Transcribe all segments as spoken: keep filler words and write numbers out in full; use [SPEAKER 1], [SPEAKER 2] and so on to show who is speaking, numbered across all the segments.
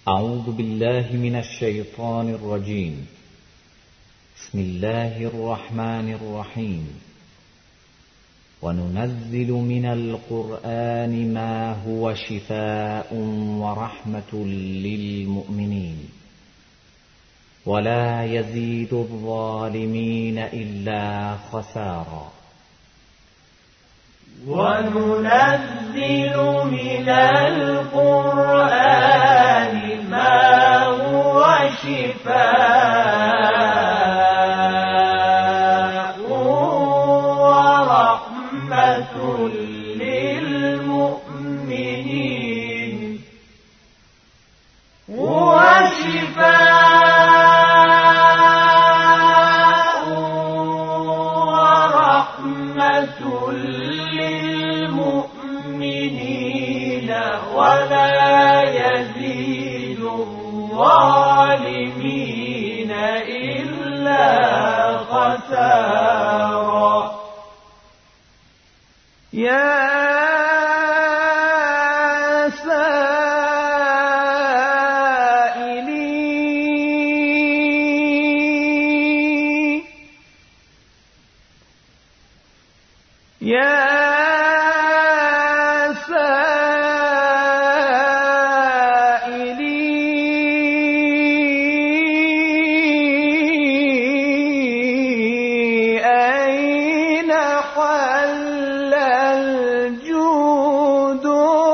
[SPEAKER 1] أعوذ بالله من الشيطان الرجيم. بسم الله الرحمن الرحيم. وننزل من القرآن ما هو شفاء ورحمة للمؤمنين ولا يزيد الظالمين إلا خسارا.
[SPEAKER 2] وننزل من القرآن ما هو شفاء ورحمة للمؤمنين وشفاء ورحمة للمؤمنين ولا يزيد الظالمين إلا خسارا. يا سائلي يا أين حل الجود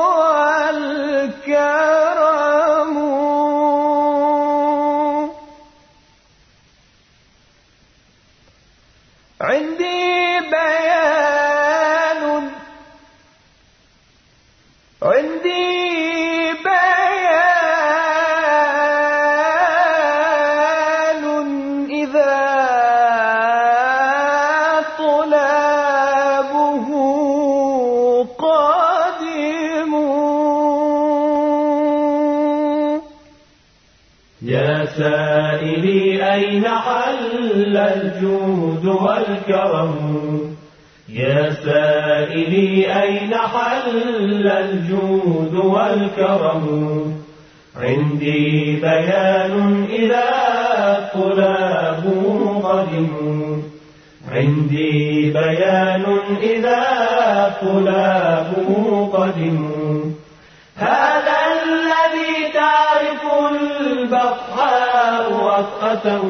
[SPEAKER 2] والكرم؟ عندي بيان عندي بيان إذا طلابه قادم. يا سائلي أين حل الجود والكرم؟ يا سائلي أين حل الجود والكرم؟ عندي بيان إذا طلابه قدموا عندي بيان إذا طلابه قدموا. هذا الذي تعرف البطحاء وطأته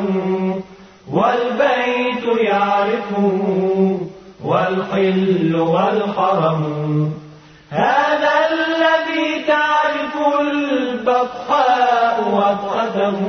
[SPEAKER 2] والبيت يعرفه والحل والحرم. هذا الذي تعرف البطحاء وطأته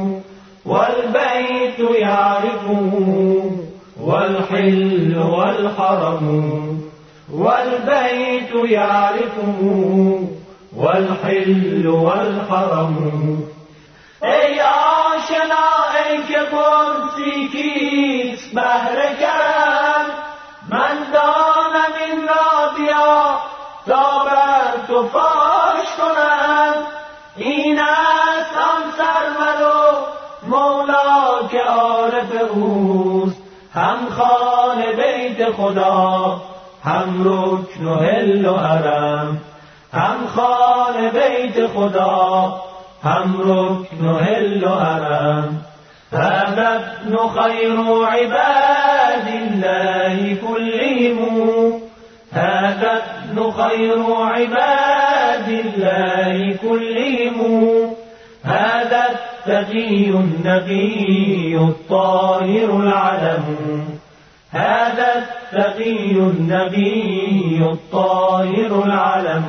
[SPEAKER 2] والبيت يعرفه والحل والحرم. والبيت يعرفه والحل والحرم. ای آشنا ای که پرسی کیست بهر کرم، من دانم این را بیا تا بر تو فاش کنم. این است آن سرور و مولا که عارف اوست، هم خانه بیت خدا هم رکن و حل و حرم. هم خانه بیت خدا هم رکن و حل و حرم. هذا ابن خير عباد الله كلهم. هذا ابن خير عباد الله كلهم. هذا التقي النقي الطاهر العلم. هذا التقي النقي الطاهر العلم.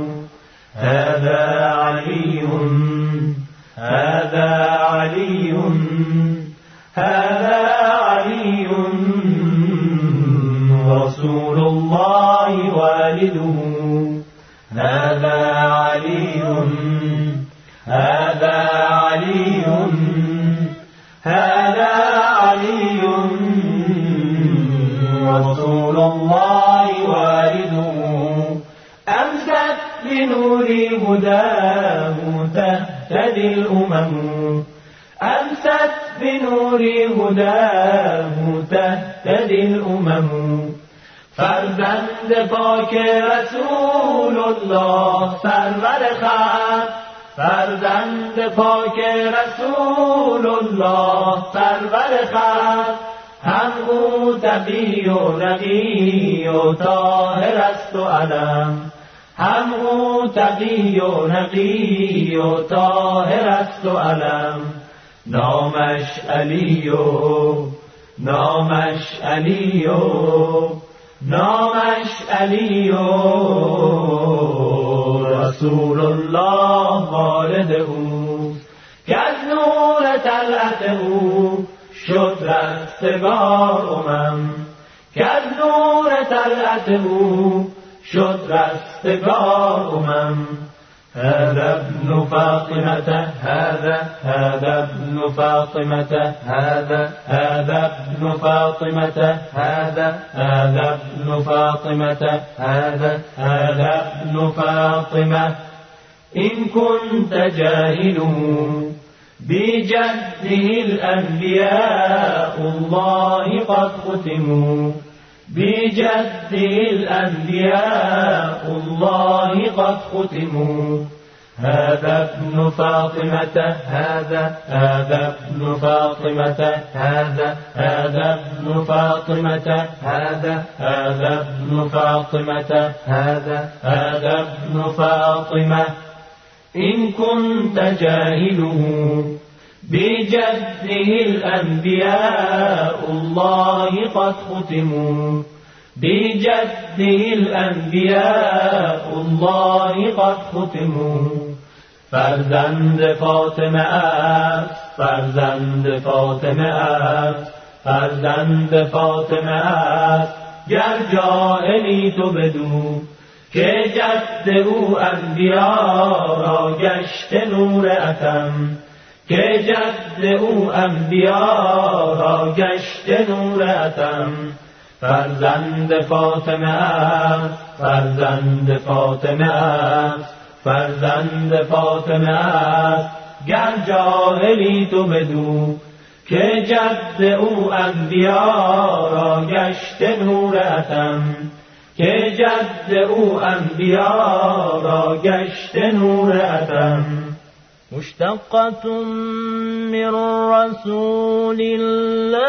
[SPEAKER 2] هذا علي هذا علي هذا علي رسول الله والده. هذا علي هذا علي هذا علي رسول الله والده. أمسك بنور هداه تهتدي الأمم. أمست بنور هداه تهتدي الأمم. فرزند پاک رسول الله سرور خلق فرزند پاک رسول الله سرور خلق، هم او تقی و نقی و طاهر است و علم، هم او تقی و نقی و طاهر است و علم. نامش علی و نامش علی و نامش علی و رسول الله والد او، که از نور طلعت او شد رستگار امم، که از نور طلعت او شد رستگار امم. هذا ابن فاطمة هذا هذا ابن فاطمة هذا هذا ابن فاطمة هذا هذا ابن فاطمة هذا هذا ابن فاطمة. إن كنت جاهله بجده الأنبياء الله قد ختموا، بجده الأنبياء الله قد ختموا. هذا ابن فاطمة هذا هذا ابن فاطمة هذا هذا ابن فاطمة هذا هذا ابن فاطمة هذا هذا ابن فاطمة. إن كنت جاهله بجده الأنبياء الله قد ختموا، بجده الأنبياء الله قد ختموا. فرزند فاطمه است فرزند فاطمه است فرزند فاطمه است، گر جاهلی تو بدو که جد او انبیا را گشت نور اتم، که جد او انبیا را گشت نور اتم. فرزند فاطمه است فرزند فاطمه است فرزند فاطمه است، گر جاهلی تو بدو که جد او انبیا را گشت نور اتم، که جد او انبیا را گشت نور اتم.
[SPEAKER 3] مشتقة من رسول الله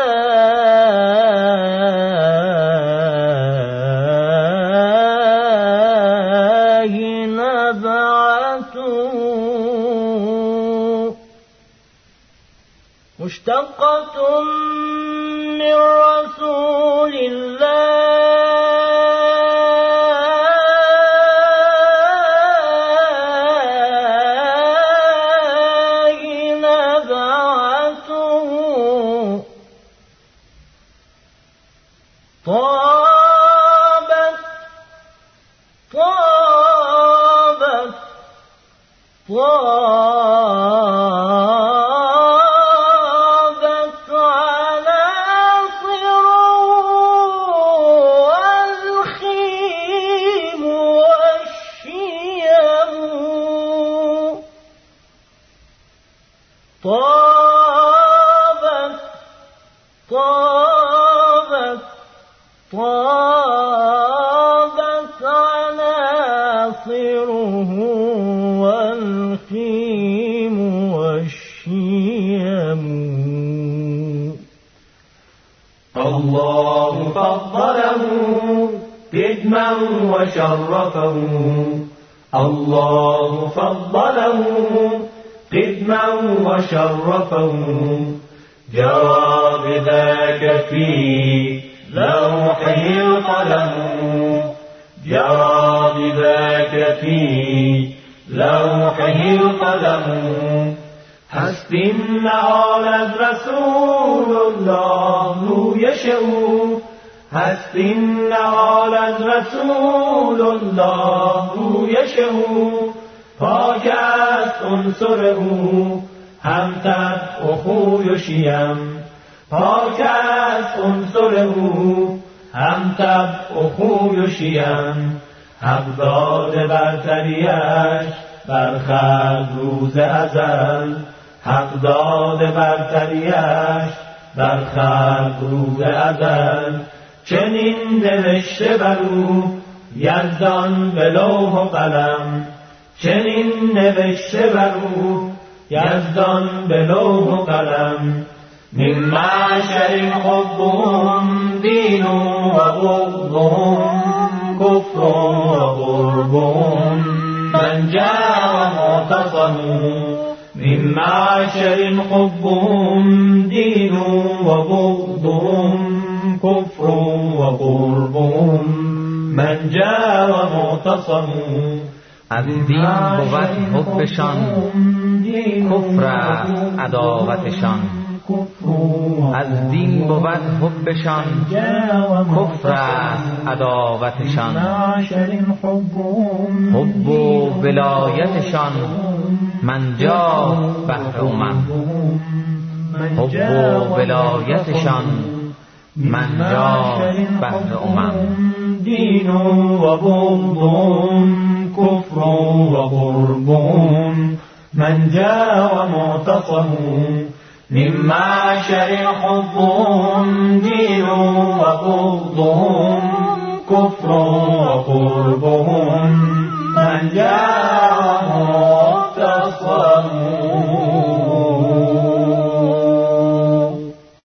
[SPEAKER 3] نبعته، مشتقة من رسول الله طابت طابت طابت عناصره والخيم والشيم، طابت طابت طابت عناصره والخيم والشيم.
[SPEAKER 2] الله فضله قدما وشرفه، الله فضله قدما وشرفه. جرى بذاك في لوحه القلم، جرى بذاك في لوحه القلم. هست حال از رسول الله رویش او، هست حال از رسول الله رویش او. پاک است عنصر او هم طبع و خوی و شیم، پاک است عنصر او هم طبع و خوی و شیم. حق داده برتریش بر خلق روز ازل، حق داده برتریش بر خلق روز ازل. چنین نوشته بر او یزدان به لوح و قلم، چنین نوشته بر او یزدان به لوح و قلم من معشر حبهم دین و بغضهم کفر و قربهم من جاء معتصم من معشر حبهم دین و بغضهم کفر و قربهم من جاء معتصم.
[SPEAKER 1] از دین بود حبشان کفر است عداوتشان، از دین بود حبشان کفر است عداوتشان. حب و ولایتشان منجا بهر من، حب و ولایتشان منجا بهر من.
[SPEAKER 2] دین و بغضهم کفر و قربهم من جاء معتصم من معشر حبهم دین و بغضهم کفر و قربهم من جاء